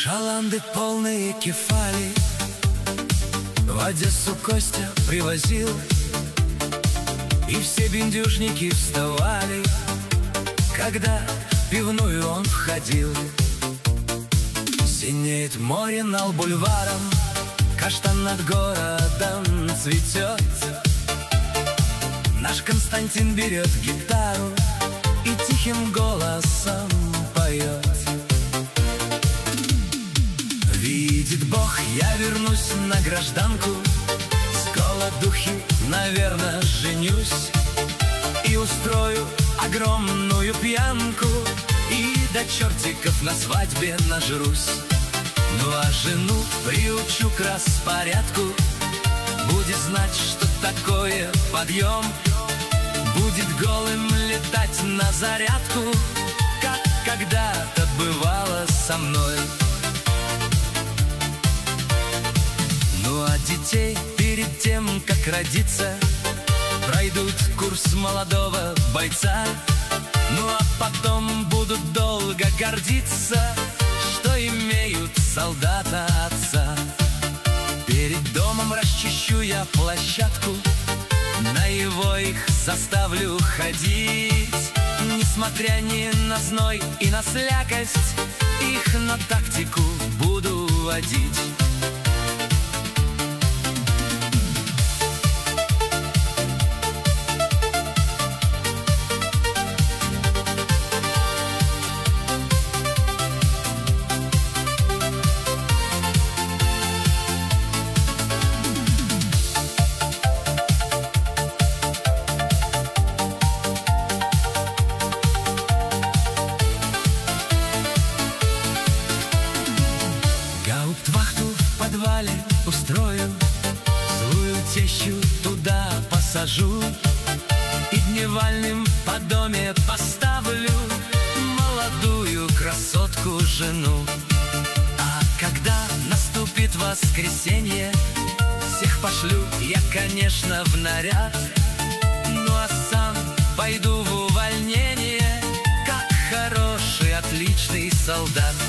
Шаланды полные кефали в Одессу Костя привозил, и все бендюжники вставали, когда в пивную он входил. Синеет море над бульваром, каштан над городом цветет. Наш Константин берет гитару и тихим голосом поет. Видит Бог, я вернусь на гражданку, с голодухи, наверное, женюсь и устрою огромную пьянку, и до чертиков на свадьбе нажрусь. Ну а жену приучу к распорядку, будет знать, что такое подъем, будет голым летать на зарядку, как когда-то бывало со мной. Ну а детей перед тем, как родиться, пройдут курс молодого бойца. Ну а потом будут долго гордиться, что имеют солдата отца. Перед домом расчищу я площадку, на его их заставлю ходить. Несмотря ни на зной и на слякость, их на тактику буду водить. Гауптвахту в подвале устрою, злую тещу туда посажу, и дневальным по доме поставлю молодую красотку жену. А когда наступит воскресенье, всех пошлю я, конечно, в наряд. Ну а сам пойду в увольнение, как хороший, отличный солдат.